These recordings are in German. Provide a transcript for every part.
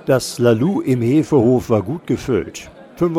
Das Lalou im Hefehof war gut gefüllt.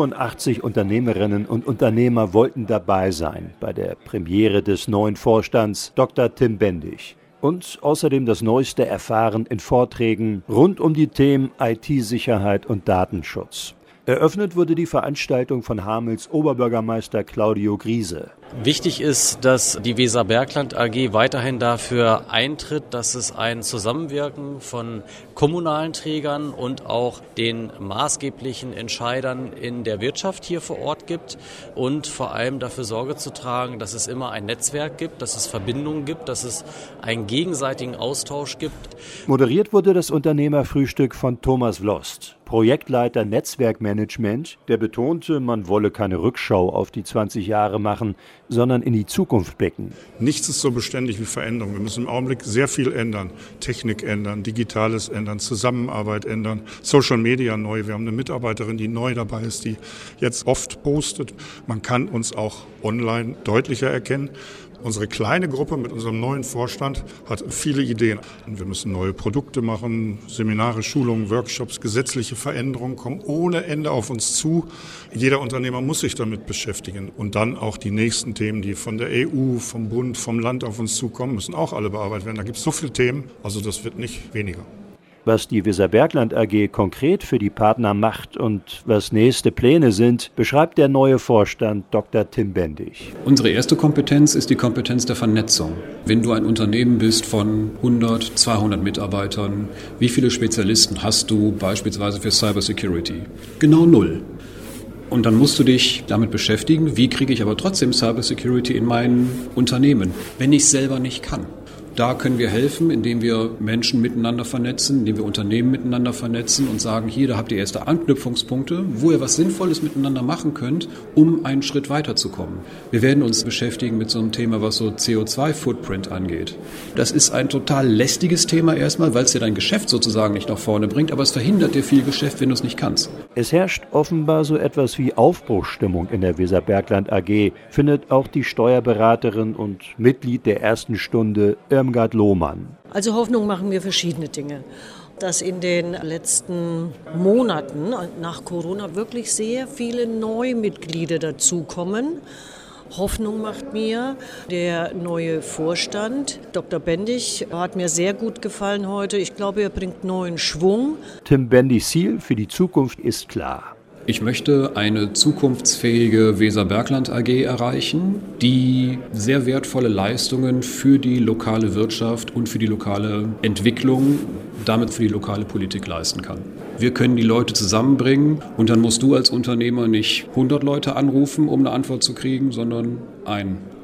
85 Unternehmerinnen und Unternehmer wollten dabei sein bei der Premiere des neuen Vorstands Dr. Tim Bendig. Und außerdem das Neueste erfahren in Vorträgen rund um die Themen IT-Sicherheit und Datenschutz. Eröffnet wurde die Veranstaltung von Hamels Oberbürgermeister Claudio Griese. Wichtig ist, dass die Weser-Bergland AG weiterhin dafür eintritt, dass es ein Zusammenwirken von kommunalen Trägern und auch den maßgeblichen Entscheidern in der Wirtschaft hier vor Ort gibt und vor allem dafür Sorge zu tragen, dass es immer ein Netzwerk gibt, dass es Verbindungen gibt, dass es einen gegenseitigen Austausch gibt. Moderiert wurde das Unternehmerfrühstück von Thomas Vlost, Projektleiter Netzwerkmanagement, der betonte, man wolle keine Rückschau auf die 20 Jahre machen, sondern in die Zukunft blicken. Nichts ist so beständig wie Veränderung. Wir müssen im Augenblick sehr viel ändern. Technik ändern, Digitales ändern, Zusammenarbeit ändern, Social Media neu. Wir haben eine Mitarbeiterin, die neu dabei ist, die jetzt oft postet. Man kann uns auch online deutlicher erkennen. Unsere kleine Gruppe mit unserem neuen Vorstand hat viele Ideen. Wir müssen neue Produkte machen, Seminare, Schulungen, Workshops, gesetzliche Veränderungen kommen ohne Ende auf uns zu. Jeder Unternehmer muss sich damit beschäftigen. Und dann auch die nächsten Themen, die von der EU, vom Bund, vom Land auf uns zukommen, müssen auch alle bearbeitet werden. Da gibt es so viele Themen, also das wird nicht weniger. Was die Weser-Bergland AG konkret für die Partner macht und was nächste Pläne sind, beschreibt der neue Vorstand Dr. Tim Bendig. Unsere erste Kompetenz ist die Kompetenz der Vernetzung. Wenn du ein Unternehmen bist von 100, 200 Mitarbeitern, wie viele Spezialisten hast du beispielsweise für Cybersecurity? Genau 0. Und dann musst du dich damit beschäftigen, wie kriege ich aber trotzdem Cybersecurity in mein Unternehmen, wenn ich es selber nicht kann. Da können wir helfen, indem wir Menschen miteinander vernetzen, indem wir Unternehmen miteinander vernetzen und sagen, hier, da habt ihr erste Anknüpfungspunkte, wo ihr was Sinnvolles miteinander machen könnt, um einen Schritt weiterzukommen. Wir werden uns beschäftigen mit so einem Thema, was so CO2-Footprint angeht. Das ist ein total lästiges Thema erstmal, weil es dir dein Geschäft sozusagen nicht nach vorne bringt, aber es verhindert dir viel Geschäft, wenn du es nicht kannst. Es herrscht offenbar so etwas wie Aufbruchsstimmung in der Weser-Bergland AG, findet auch die Steuerberaterin und Mitglied der ersten Stunde Irmgard Lohmann. Also Hoffnung machen wir verschiedene Dinge. Dass in den letzten Monaten nach Corona wirklich sehr viele Neumitglieder dazukommen. Hoffnung macht mir der neue Vorstand, Dr. Bendig, hat mir sehr gut gefallen heute. Ich glaube, er bringt neuen Schwung. Tim Bendigs Ziel für die Zukunft ist klar. Ich möchte eine zukunftsfähige Weser-Bergland AG erreichen, die sehr wertvolle Leistungen für die lokale Wirtschaft und für die lokale Entwicklung, damit für die lokale Politik leisten kann. Wir können die Leute zusammenbringen und dann musst du als Unternehmer nicht 100 Leute anrufen, um eine Antwort zu kriegen, sondern einen.